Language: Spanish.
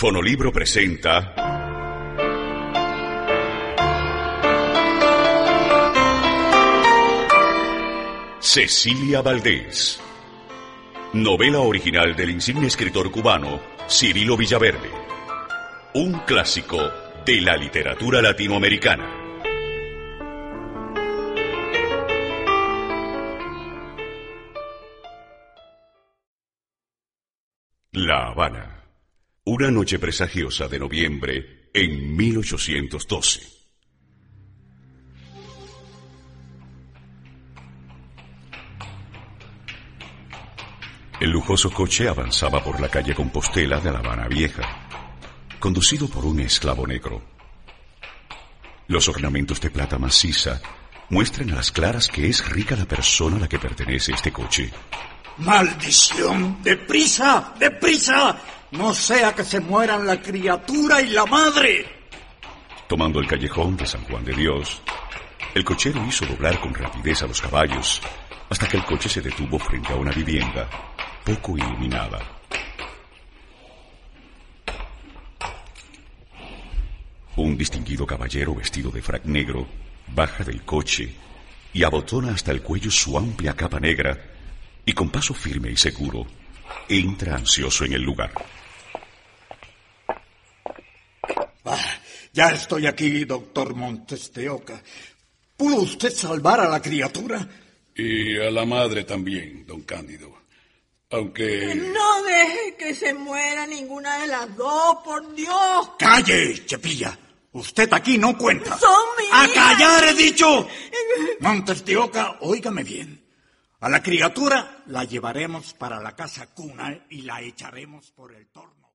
Fonolibro presenta Cecilia Valdés, novela original del insigne escritor cubano Cirilo Villaverde, un clásico de la literatura latinoamericana. La Habana, una noche presagiosa de noviembre en 1812. El lujoso coche avanzaba por la calle Compostela de La Habana Vieja, conducido por un esclavo negro. Los ornamentos de plata maciza muestran a las claras que es rica la persona a la que pertenece este coche. ¡Maldición! ¡Deprisa! ¡Deprisa! No sea que se mueran la criatura y la madre. Tomando el callejón de San Juan de Dios, el cochero hizo doblar con rapidez a los caballos hasta que el coche se detuvo frente a una vivienda poco iluminada. Un distinguido caballero vestido de frac negro baja del coche y abotona hasta el cuello su amplia capa negra y con paso firme y seguro entra ansioso en el lugar. Ya estoy aquí, doctor Montes de Oca. ¿Pudo usted salvar a la criatura? Y a la madre también, don Cándido. Aunque... No deje que se muera ninguna de las dos, por Dios. ¡Calle, Chepilla! Usted aquí no cuenta. Son mis ¡A hijas. callar, he dicho! Montes de Oca, óigame bien. A la criatura la llevaremos para la casa cuna y la echaremos por el torno.